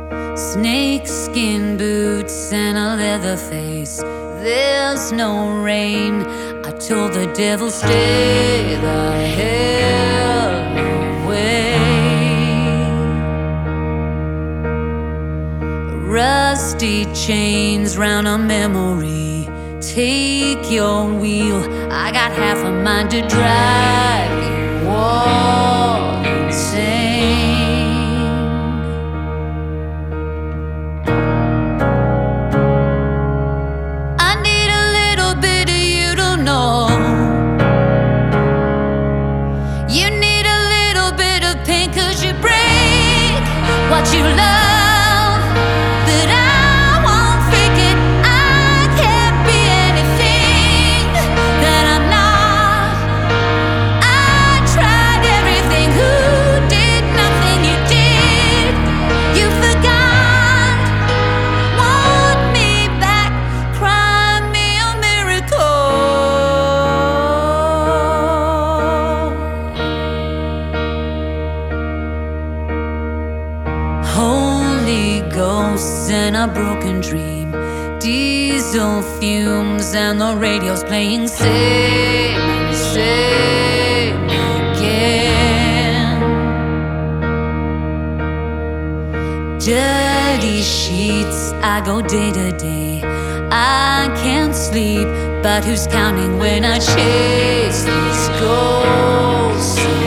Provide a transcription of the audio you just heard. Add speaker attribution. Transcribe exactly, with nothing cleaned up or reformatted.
Speaker 1: Snakeskin boots and a leather face. There's no rain. I told the devil, stay the hell away. Rusty chains round a memory. Take your wheel. I got half a mind to drive you all insane. I need a little bit of you to know. You need a little bit of pain, 'cause you break what you love. Holy ghosts and a broken dream. Diesel fumes and the radio's playing same and same again. Dirty sheets, I go day to day. I can't sleep, but who's counting when I chase these ghosts?